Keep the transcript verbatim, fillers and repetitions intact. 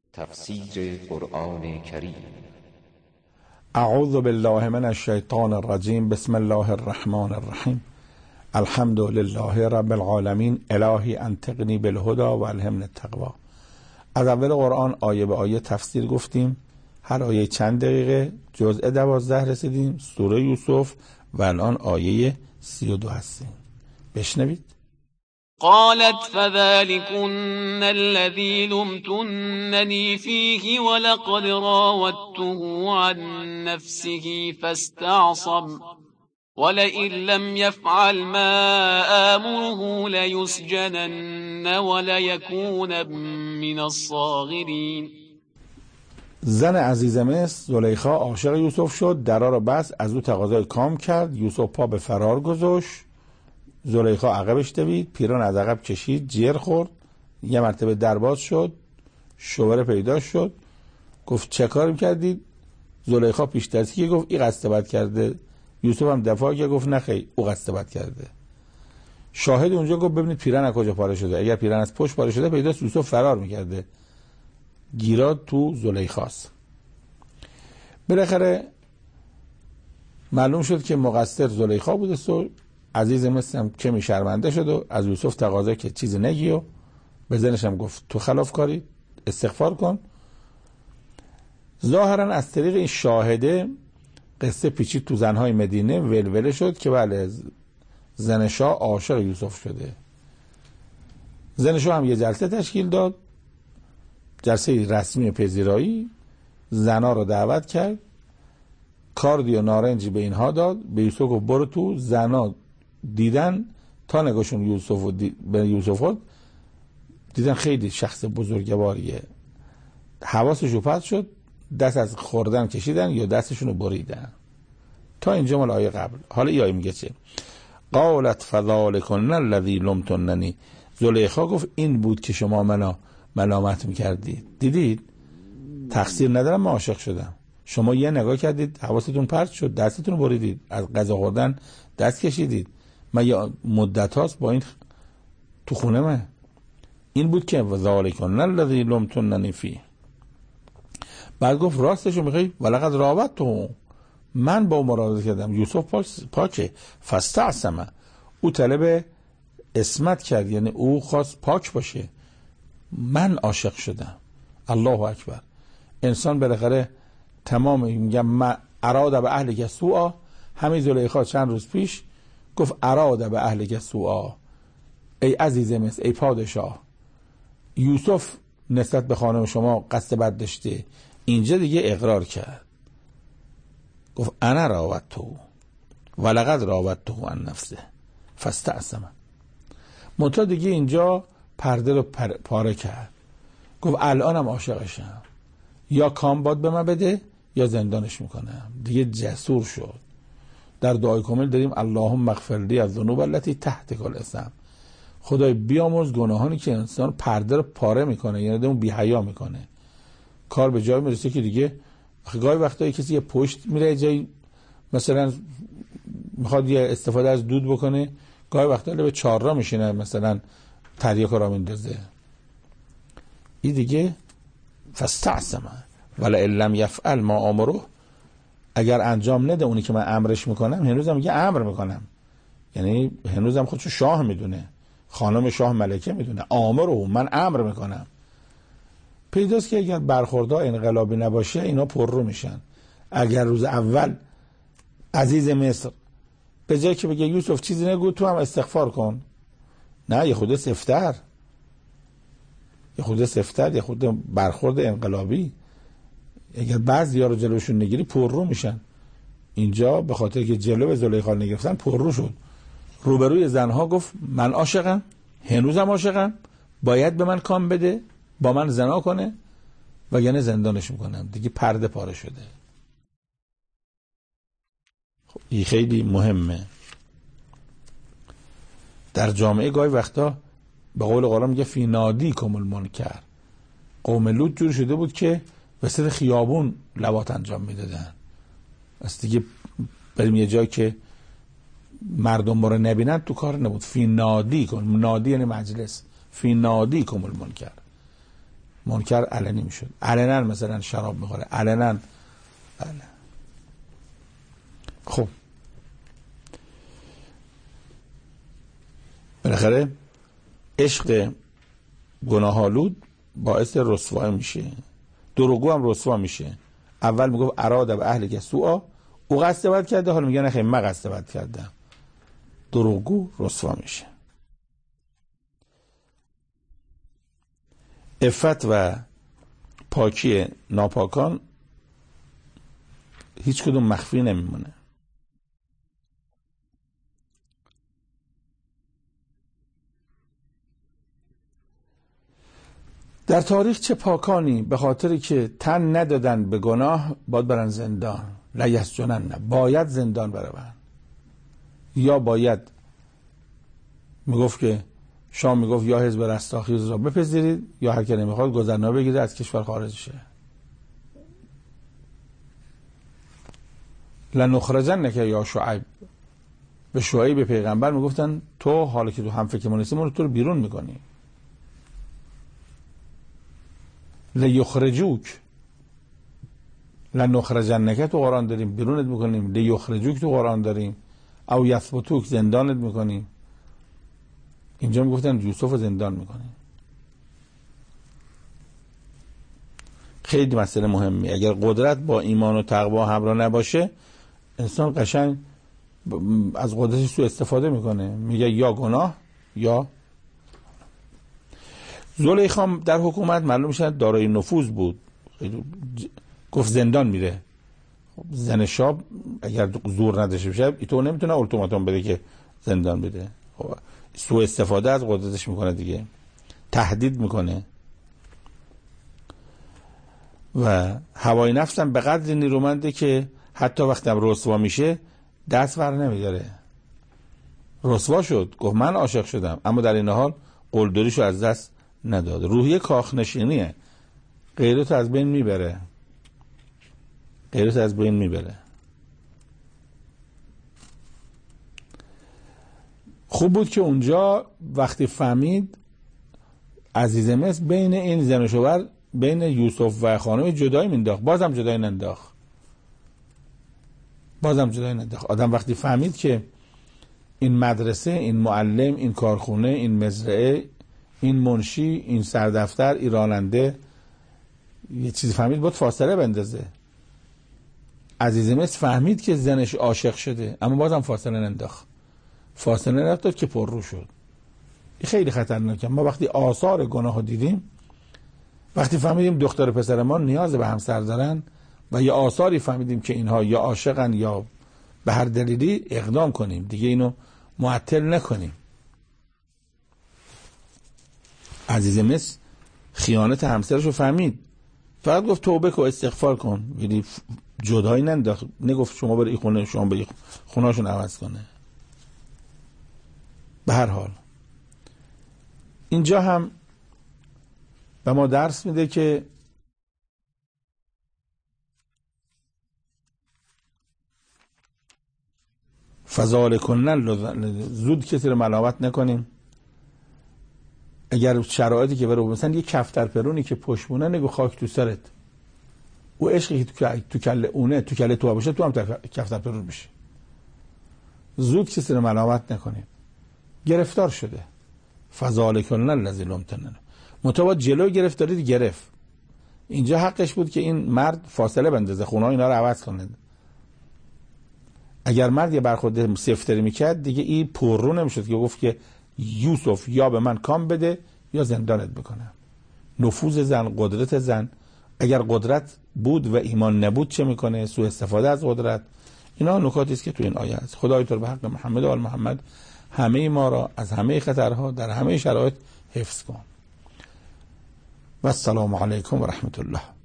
تفسیر قرآن کریم. اعوذ بالله من الشیطان الرجیم. بسم الله الرحمن الرحیم. الحمد لله رب العالمین. الهی انطقنی بالهدی و الهمنی التقوی. از اول قرآن آیه به آیه تفسیر گفتیم. هر آیه چند دقیقه. جزء دوازده رسیدیم، سوره یوسف، و الان آیه سی و دو هستیم. بشنوید. قالت فذلكن الذي لمتنني فيه ولقد راودته عن نفسه فاستعصم ولئن لم يفعل ما آمره ليسجنن وليكون من الصاغرين. زن عزیز مصر زلیخا عاشق یوسف شد، درا را بست، از او تقاضای کام کرد. یوسف پا به فرار گذاشت، زلیخا عقبش دوید، پیران از عقب کشید، جر خورد، یه مرتبه در باز شد، شوهر پیدا شد، گفت چه کار می‌کردید؟ زلیخا پیش دستی گفت این قصد بد کرده. یوسف هم دفاع کرد، گفت نه خیر، او قصد بد کرده. شاهد اونجا گفت ببینید پیران از کجا پاره شده. اگر پیران از پشت پاره شده پیداست یوسف فرار می‌کرده. گیراد تو زلیخاست. بالاخره معلوم شد که مقصر زلیخا بوده. سو عزیز مصر هم کمی شرمنده شد و از یوسف تقاضا که چیزی نگی و به زنش هم گفت تو خلاف کاری، استغفار کن. ظاهرا از طریق این شاهده قصه پیچید تو زنهای مدینه، ولوله شد که بله زن شاه عاشق یوسف شده. زن شاه هم یه جلسه تشکیل داد، جلسه رسمی پذیرایی، زنا رو دعوت کرد، کاردی و نارنجی به اینها داد، به یوسف گفت برو تو. زنا دیدن تا نگاشون یوسف و دی... به یوسف خود دیدن خیلی شخص بزرگواریه، حواسشون پرت شد، دست از خوردن کشیدن یا دستشون رو بریدن. تا اینجا مال آیه قبل. حالا این آیه میگه چه؟ قالت فذلکن الذی لمتننی. زلیخا گفت این بود که شما منو ملامت میکردید. دیدید تقصیر ندارم، من عاشق شدم. شما یه نگاه کردید حواستون پرت شد، دستتون رو بریدید، از غذا خوردن دست کشیدید. من یه مدت هاست با این تو خونه من. این بود که ذالکن الذی لمتننی فیه. بعد گفت راستشو میخوای؟ ولقد راودته، من با مراودت کردم. یوسف پاکه. فاستعصم، او طلب اسمت کرد، یعنی او خواست پاک باشه. من عاشق شدم. الله اکبر. انسان بالاخره تمام میگم من اراده به اهل سوء. همین زلیخا چند روز پیش گفت اراده به اهل سوء. ای عزیز مصر، ای پادشاه، یوسف نسبت به خانم شما قصد بد داشته. اینجا دیگه اقرار کرد، گفت انا راودته ولقد راودته عن نفسه فاستعصم. منتها دیگه اینجا پرده رو پاره کرد، گفت الانم عاشقشم، یا کام باد به من بده یا زندانش میکنم. دیگه جسور شد. در دعای کامل داریم اللهم اغفر لی الذنوب التي تحت الاسم. خدای بیامرز گناهانی که انسان پرده رو پاره میکنه، یعنی اون بی حیا میکنه. کار به جای میرسه که دیگه گاهی وقتایی کسی یه پشت میره جای مثلا میخواد یه استفاده از دود بکنه، گاهی وقتا به چهار را میشینه مثلا تریاک را میندازه. این دیگه فاستعصم ولئن لم یفعل ما آمره. اگر انجام نده اونی که من امرش میکنم، هنوزم میگه امر میکنم، یعنی هنوزم خودشو شاه میدونه، خانم شاه ملکه میدونه. آمره، من امر میکنم. پیداست که اگر برخوردها انقلابی نباشه اینا پررو میشن. اگر روز اول عزیز مصر به جای که بگه یوسف چیزی نگو تو هم استغفار کن، نه، یه خود سفتر یه خود سفتر یه خود برخورد انقلابی. اگر بعضی ها رو جلوشون نگیری پررو میشن. اینجا به خاطر که جلو زلیخا نگرفتن پررو شد. روبروی زنها گفت من عاشقم، هنوزم عاشقم، باید به من کام بده، با من زنا کنه وگرنه زندانش میکنم. دیگه پرده پاره شده. خب این خیلی مهمه. در جامعه گاهی وقتا به قول قرآن میگه فی نادیکم المنکر. قوم لوط جور شده بود که وسط خیابون لواط انجام میدادن. از دیگه بریم یه جایی که مردم ما رو نبینن تو کار نبود. فی نادیکم، نادی یعنی مجلس، فی نادیکم المنکر. منکر علنی میشد. علنا مثلا شراب میخوره، علنا. بله. خب بالاخره عشق گناهالود باعث رسوا میشه. دروغگو هم رسوا میشه. اول میگفت اراده به اهل که سوء، او قصد بد کرده، حالا میگه نه خیر من قصد بد کردم. دروغگو رسوا میشه. عفت و پاکی ناپاکان هیچ کدوم مخفی نمیمونه. در تاریخ چه پاکانی به خاطری که تن ندادن به گناه باید برن زندان. لا یسجنن، باید زندان برون. یا باید میگفت که شام میگفت یا حزب رستاخیز را بپذیرید یا هر که نمیخواد گذرنامه بگیره از کشور خارج شه. لنخرجنک یا شعیب، به شعیب پیغمبر میگفتن تو حالا که تو هم فکر ما نیستی ما رو تو رو بیرون میکنی. لیخرجوک، لنخرجنک تو قرآن داریم بیرونت میکنیم، لیخرجوک تو قرآن داریم، او یثبتوک زندانت میکنیم. اینجا میگفتن یوسف زندان میکنیم. خیلی مسئله مهمی. اگر قدرت با ایمان و تقوا همراه نباشه انسان قشنگ از قدرتش سوء استفاده میکنه، میگه یا گناه یا. زلیخا در حکومت معلوم میشه دارای نفوذ بود، گفت زندان میره. زن شاب اگر زور نداشته باشه تو نمیتونه التیماتوم بده که زندان بده. سوء استفاده از قدرتش میکنه دیگه، تهدید میکنه. و هوای نفسم به قدر نیرومنده که حتی وقتی هم رسوا میشه دست ور نمیداره. رسوا شد، گفت من عاشق شدم، اما در این حال قلدریشو از دست نداد. روحیه کاخنشینیه، غیرت از بین میبره، غیرت از بین میبره. خوب بود که اونجا وقتی فهمید عزیز مصر بین این زن و شوهر، بین یوسف و خانم جدایی مینداخت، بازم جدایی ننداخت، بازم جدایی ننداخت. آدم وقتی فهمید که این مدرسه، این معلم، این کارخونه، این مزرعه، این منشی، این سردفتر، این راننده، یه چیزی فهمید باید فاصله بندازه. عزیز مصر فهمید که زنش عاشق شده اما بازم فاصله ننداخت، فاصله ننداخت که پر رو شد. این خیلی خطرناکه. ما وقتی آثار گناه دیدیم، وقتی فهمیدیم دختر پسر ما نیاز به همسر دارن و یا آثاری فهمیدیم که اینها یا عاشقن یا به هر دلیلی، اقدام کنیم دیگه، اینو معطل نکنیم. عزیز مصر خیانت همسرش رو فهمید، فقط گفت توبه کن، استغفار کن، یعنی جدایی ننداخت، نگفت شما برای این خونه، شما برای خونهاشون عوض کنه. به هر حال اینجا هم به ما درس میده که فذالکن، زود کسی رو ملامت نکنیم. اگر شرایطی که برو، مثلا یه کفتر پرونی که پشمونه، نگو خاک تو سرت، او عشقی که تو کله اونه تو کله تو باشه، تو هم کفتر پرون بشی. زود کسی رو ملامت نکنیم. گرفتار شده، فذالکن الذی لمتنن، متواد جلوی گرفتاری گرفت. اینجا حقش بود که این مرد فاصله بندازه، خونه اینا رو عوض کنه. اگر مرد یه برخورد سفتری میکرد دیگه این پر رو نمیشد که گفت که یوسف یا به من کام بده یا زندانت بکنم. نفوذ زن، قدرت زن، اگر قدرت بود و ایمان نبود چه میکنه؟ سوء استفاده از قدرت. اینا نکاتی است که تو این آیه است. خدای تو به حق محمد و آل محمد همه ما را از همه خطرها در همه شرایط حفظ کن. و السلام علیکم و رحمت الله.